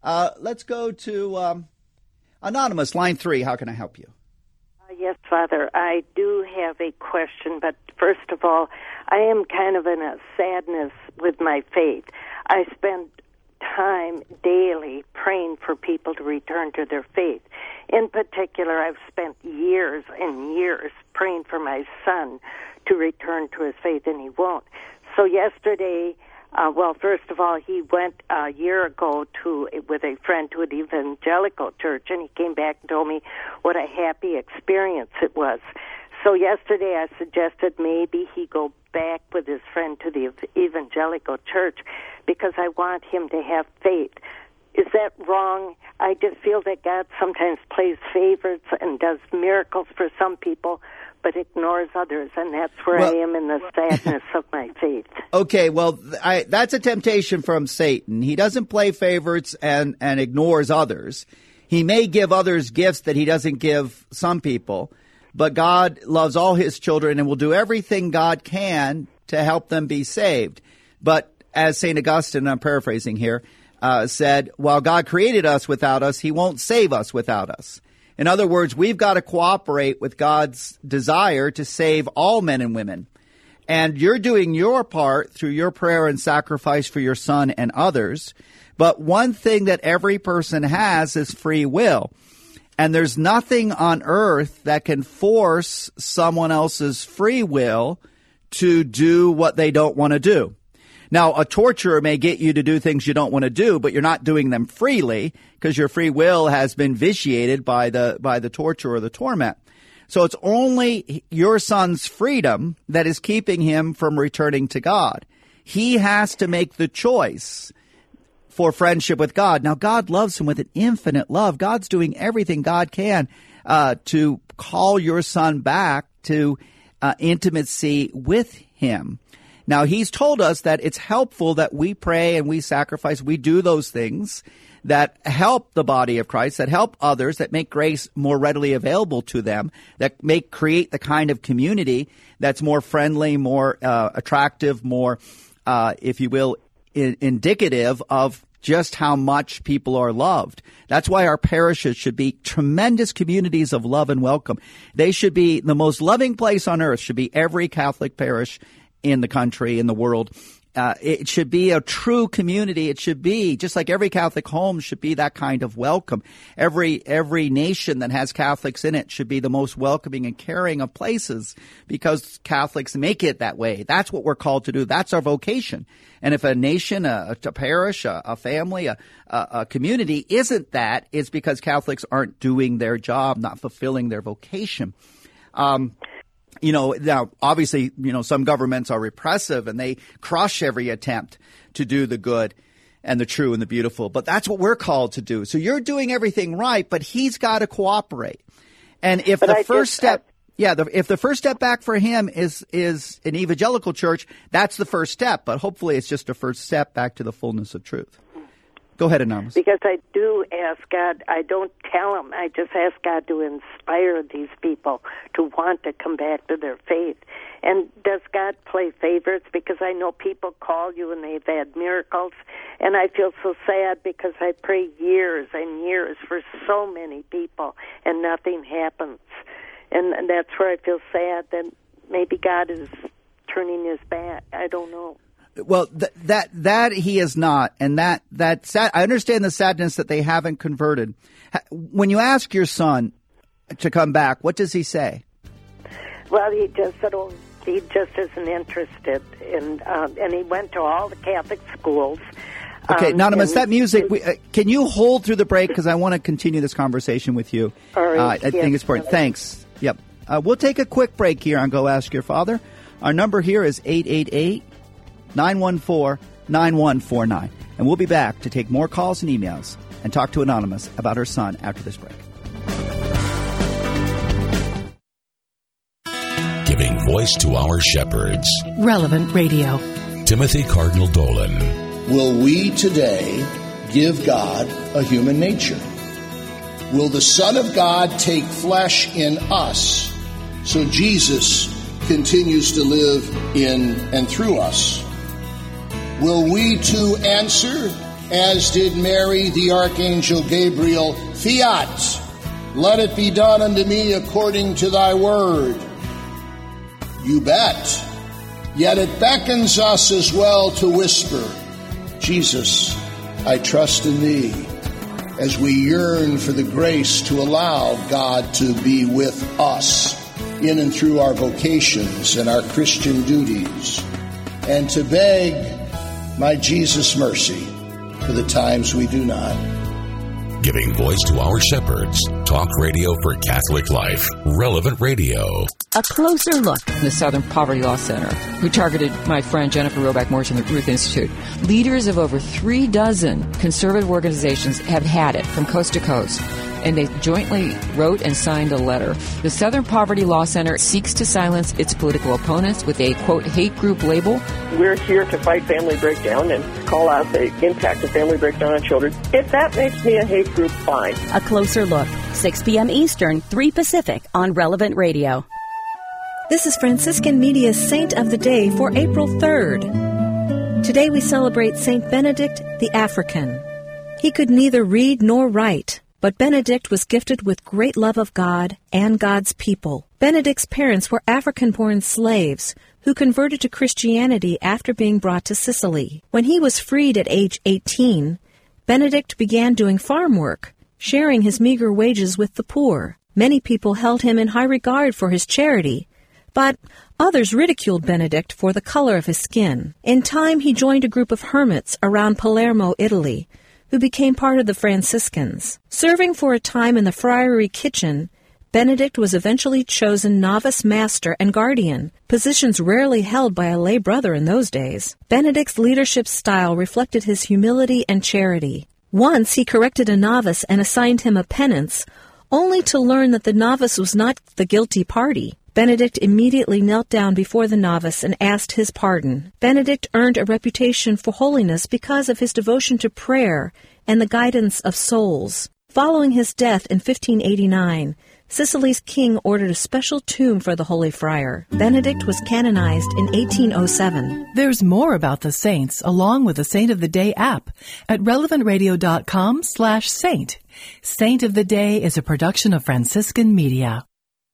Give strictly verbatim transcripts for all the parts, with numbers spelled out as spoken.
Uh, let's go to um, Anonymous, line three. How can I help you? Uh, yes, Father. I do have a question, but first of all, I am kind of in a sadness with my faith. I spend time daily praying for people to return to their faith. In particular, I've spent years and years praying for my son to return to his faith, and he won't. So yesterday, uh, well, first of all, he went a year ago to with a friend to an evangelical church, and he came back and told me what a happy experience it was. So yesterday I suggested maybe he go back with his friend to the evangelical church because I want him to have faith. Is that wrong? I just feel that God sometimes plays favorites and does miracles for some people, but ignores others, and that's where well, I am in the sadness of my faith. Okay, well, I, that's a temptation from Satan. He doesn't play favorites and, and ignores others. He may give others gifts that he doesn't give some people, but God loves all his children and will do everything God can to help them be saved. But as Saint Augustine, I'm paraphrasing here, uh, said, while God created us without us, he won't save us without us. In other words, we've got to cooperate with God's desire to save all men and women. And you're doing your part through your prayer and sacrifice for your son and others. But one thing that every person has is free will. And there's nothing on earth that can force someone else's free will to do what they don't want to do. Now, a torturer may get you to do things you don't want to do, but you're not doing them freely because your free will has been vitiated by the by the torture or the torment. So it's only your son's freedom that is keeping him from returning to God. He has to make the choice for friendship with God. Now, God loves him with an infinite love. God's doing everything God can uh, to call your son back to uh, intimacy with him. Now, he's told us that it's helpful that we pray and we sacrifice, we do those things that help the body of Christ, that help others, that make grace more readily available to them, that make create the kind of community that's more friendly, more uh, attractive, more, uh, if you will, I- indicative of just how much people are loved. That's why our parishes should be tremendous communities of love and welcome. They should be the most loving place on earth, should be every Catholic parish in the country, in the world. Uh, it should be a true community. It should be, just like every Catholic home should be that kind of welcome. Every every nation that has Catholics in it should be the most welcoming and caring of places because Catholics make it that way. That's what we're called to do. That's our vocation. And if a nation, a, a parish, a, a family, a, a, a community isn't that, it's because Catholics aren't doing their job, not fulfilling their vocation. Um You know, now, obviously, you know, some governments are repressive and they crush every attempt to do the good and the true and the beautiful. But that's what we're called to do. So you're doing everything right, but he's got to cooperate. And if but the I first just, step, I, yeah, the, if the first step back for him is is an evangelical church, that's the first step. But hopefully it's just a first step back to the fullness of truth. Go ahead, Anonymous. Because I do ask God, I don't tell him, I just ask God to inspire these people to want to come back to their faith. And does God play favorites? Because I know people call you and they've had miracles, and I feel so sad because I pray years and years for so many people, and nothing happens. And, and that's where I feel sad that maybe God is turning his back. I don't know. Well, th- that that he is not, and that that sad, I understand the sadness that they haven't converted. When you ask your son to come back, what does he say? Well, he just said, "Oh, he just isn't interested," and um, and he went to all the Catholic schools. Okay, um, Anonymous, that music. We, uh, can you hold through the break because I want to continue this conversation with you? All right, uh, I yes, think it's important. Thanks. Yep. Uh, we'll take a quick break here on Go Ask Your Father. Our number here is eight eight eight, nine one four, nine one four nine. And we'll be back to take more calls and emails and talk to Anonymous about her son after this break. Giving voice to our shepherds. Relevant Radio. Timothy Cardinal Dolan. Will we today give God a human nature? Will the Son of God take flesh in us so Jesus continues to live in and through us? Will we too answer as did Mary the archangel Gabriel, fiat, let it be done unto me according to thy word. You bet. Yet it beckons us as well to whisper, Jesus, I trust in thee, as we yearn for the grace to allow God to be with us in and through our vocations and our Christian duties, and to beg my Jesus mercy for the times we do not. Giving voice to our shepherds. Talk radio for Catholic life. Relevant Radio. A closer look in the Southern Poverty Law Center, who targeted my friend Jennifer Roback-Morse and the Ruth Institute. Leaders of over three dozen conservative organizations have had it from coast to coast, and they jointly wrote and signed a letter. The Southern Poverty Law Center seeks to silence its political opponents with a, quote, hate group label. We're here to fight family breakdown and call out the impact of family breakdown on children. If that makes me a hate group, fine. A closer look, six p.m. Eastern, three Pacific on Relevant Radio. This is Franciscan Media's Saint of the Day for April third. Today we celebrate Saint Benedict the African. He could neither read nor write, but Benedict was gifted with great love of God and God's people. Benedict's parents were African-born slaves who converted to Christianity after being brought to Sicily. When he was freed at age eighteen, Benedict began doing farm work, sharing his meager wages with the poor. Many people held him in high regard for his charity, but others ridiculed Benedict for the color of his skin. In time, he joined a group of hermits around Palermo, Italy, who became part of the Franciscans. Serving for a time in the friary kitchen, Benedict was eventually chosen novice master and guardian, positions rarely held by a lay brother in those days. Benedict's leadership style reflected his humility and charity. Once he corrected a novice and assigned him a penance, only to learn that the novice was not the guilty party. Benedict immediately knelt down before the novice and asked his pardon. Benedict earned a reputation for holiness because of his devotion to prayer and the guidance of souls. Following his death in fifteen eighty-nine, Sicily's king ordered a special tomb for the Holy Friar. Benedict was canonized in eighteen oh seven. There's more about the saints along with the Saint of the Day app at relevantradio.com slash saint. Saint of the Day is a production of Franciscan Media.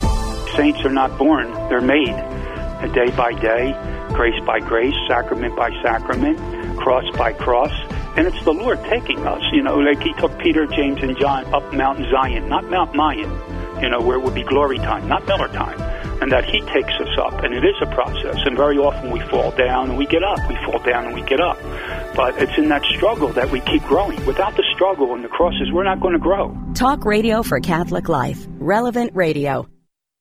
Saints are not born, they're made. A day by day, grace by grace, sacrament by sacrament, cross by cross. And it's the Lord taking us, you know, like he took Peter, James, and John up Mount Zion, not Mount Mayan, you know, where it would be glory time, not Miller time. And that he takes us up, and it is a process. And very often we fall down and we get up. We fall down and we get up. But it's in that struggle that we keep growing. Without the struggle and the crosses, we're not going to grow. Talk radio for Catholic life. Relevant Radio.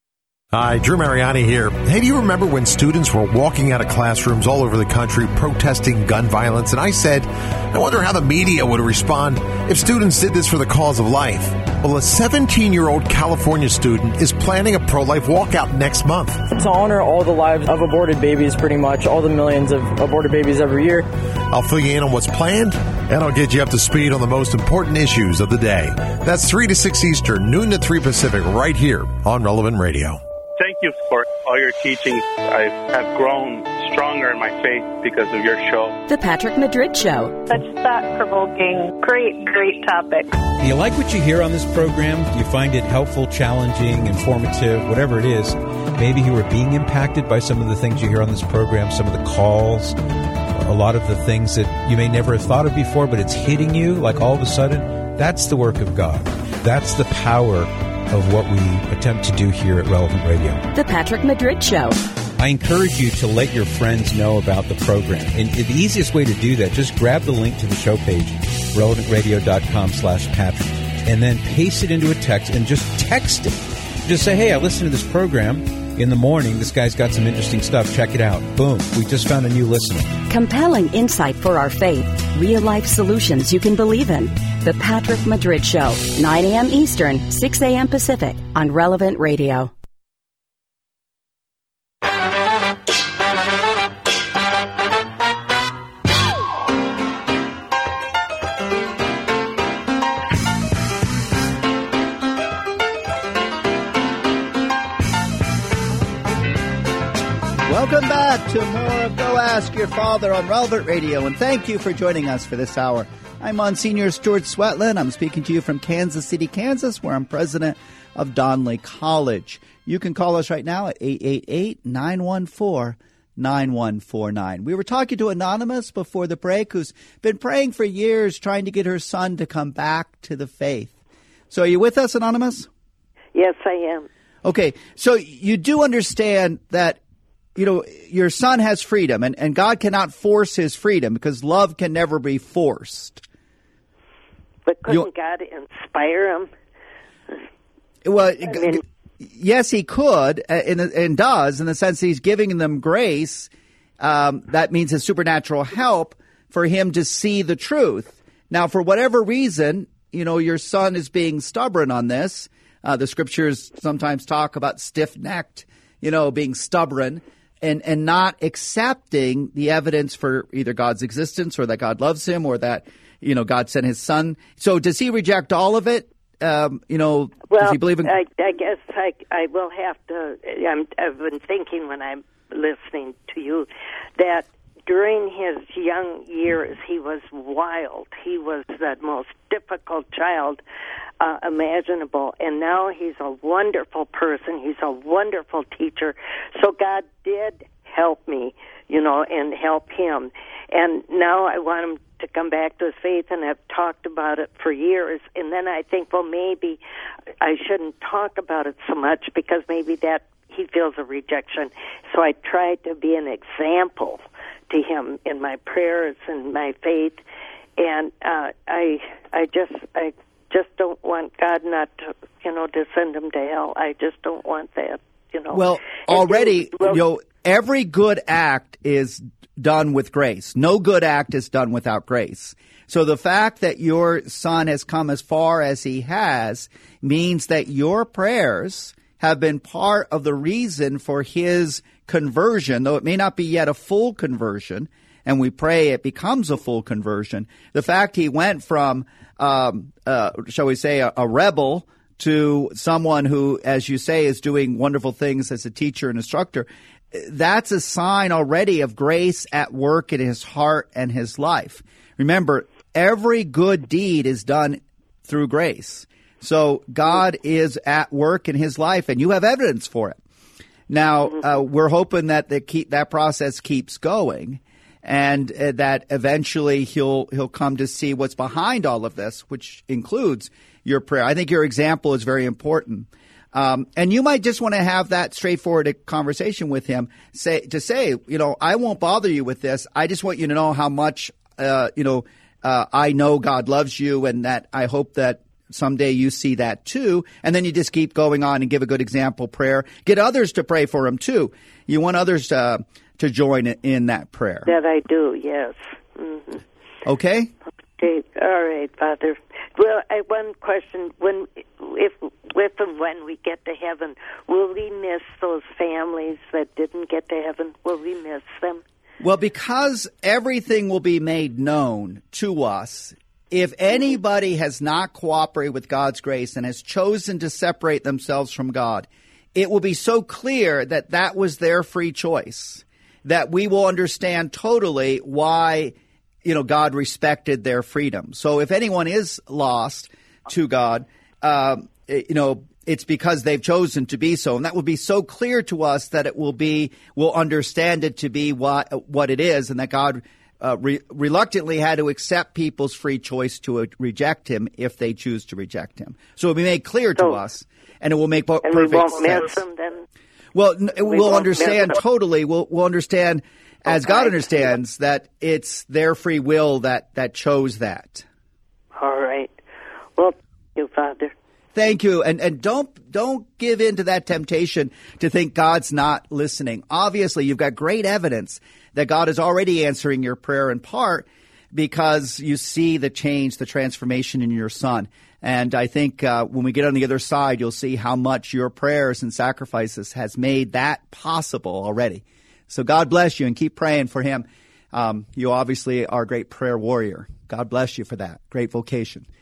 Hi, Drew Mariani here. Hey, do you remember when students were walking out of classrooms all over the country protesting gun violence? And I said, I wonder how the media would respond if students did this for the cause of life. Well, a seventeen-year-old California student is planning a pro-life walkout next month. To honor all the lives of aborted babies, pretty much, all the millions of aborted babies every year. I'll fill you in on what's planned, and I'll get you up to speed on the most important issues of the day. That's three to six Eastern, noon to three Pacific, right here on Relevant Radio. Thank you for all your teachings. I have grown stronger in my faith because of your show. The Patrick Madrid Show. Such thought-provoking, great, great topic. Do you like what you hear on this program? Do you find it helpful, challenging, informative, whatever it is? Maybe you are being impacted by some of the things you hear on this program, some of the calls, a lot of the things that you may never have thought of before, but it's hitting you like all of a sudden. That's the work of God. That's the power of what we attempt to do here at Relevant Radio. The Patrick Madrid Show. I encourage you to let your friends know about the program. And the easiest way to do that, just grab the link to the show page, relevantradio.com slash Patrick, and then paste it into a text and just text it. Just say, hey, I listened to this program in the morning. This guy's got some interesting stuff. Check it out. Boom. We just found a new listener. Compelling insight for our faith. Real-life solutions you can believe in. The Patrick Madrid Show, nine a.m. Eastern, six a.m. Pacific on Relevant Radio. Welcome back to more of Go Ask Your Father on Relevant Radio, and thank you for joining us for this hour. I'm Monsignor Stuart Swetland. I'm speaking to you from Kansas City, Kansas, where I'm president of Donley College. You can call us right now at eight eight eight, nine one four, nine one four nine. We were talking to Anonymous before the break, who's been praying for years trying to get her son to come back to the faith. So are you with us, Anonymous? Yes, I am. Okay, so you do understand that, you know, your son has freedom, and, and God cannot force his freedom because love can never be forced. But couldn't you, God inspire him? Well, I mean, yes, he could, and, and does, in the sense that he's giving them grace. Um, that means his supernatural help for him to see the truth. Now, for whatever reason, you know, your son is being stubborn on this. Uh, the scriptures sometimes talk about stiff-necked, you know, being stubborn and, and not accepting the evidence for either God's existence or that God loves him or that, you know, God sent his son. So does he reject all of it? Um, you know, well, does he believe in... I, I guess I, I will have to... I'm, I've been thinking when I'm listening to you that during his young years, he was wild. He was the most difficult child uh, imaginable. And now he's a wonderful person. He's a wonderful teacher. So God did help me, you know, and help him. And now I want him to come back to his faith, and I've talked about it for years. And then I think, well, maybe I shouldn't talk about it so much because maybe that he feels a rejection. So I try to be an example to him in my prayers and my faith, and uh, I, I just, I just don't want God not to, you know, to send him to hell. I just don't want that, you know. Well, and already, then, well, you know, every good act is done with grace. No good act is done without grace. So the fact that your son has come as far as he has means that your prayers have been part of the reason for his conversion, though it may not be yet a full conversion, and we pray it becomes a full conversion. The fact he went from, um, uh, shall we say, a, a rebel to someone who, as you say, is doing wonderful things as a teacher and instructor, that's a sign already of grace at work in his heart and his life. Remember, every good deed is done through grace. So God is at work in his life, and you have evidence for it. Now, uh, we're hoping that the keep, that process keeps going, and uh, that eventually he'll he'll come to see what's behind all of this, which includes your prayer. I think your example is very important. Um, and you might just want to have that straightforward conversation with him, say to say, you know, I won't bother you with this. I just want you to know how much, uh, you know, uh, I know God loves you, and that I hope that someday you see that too. And then you just keep going on and give a good example prayer. Get others to pray for him too. You want others to, to join in that prayer. That I do, yes. Mm-hmm. Okay? Okay. All right, Father. Well, I one question. When, if, if and when we get to heaven, will we miss those families that didn't get to heaven? Will we miss them? Well, because everything will be made known to us, if anybody has not cooperated with God's grace and has chosen to separate themselves from God, it will be so clear that that was their free choice, that we will understand totally why, you know, God respected their freedom. So if anyone is lost to God, uh, you know, it's because they've chosen to be so. And that will be so clear to us that it will be, we'll understand it to be what, what it is, and that God Uh, re- reluctantly had to accept people's free choice to uh, reject him if they choose to reject him. So it will be made clear to so, us, and it will make po- and perfect we won't sense. Miss them, then? Well, n- we we'll won't understand miss them. totally. We'll, we'll understand, as okay. God understands, that it's their free will that, that chose that. All right. Well, thank you, Father. Thank you. And and don't don't give in to that temptation to think God's not listening. Obviously, you've got great evidence that God is already answering your prayer in part because you see the change, the transformation in your son. And I think uh, when we get on the other side, you'll see how much your prayers and sacrifices has made that possible already. So God bless you, and keep praying for him. Um, you obviously are a great prayer warrior. God bless you for that. Great vocation.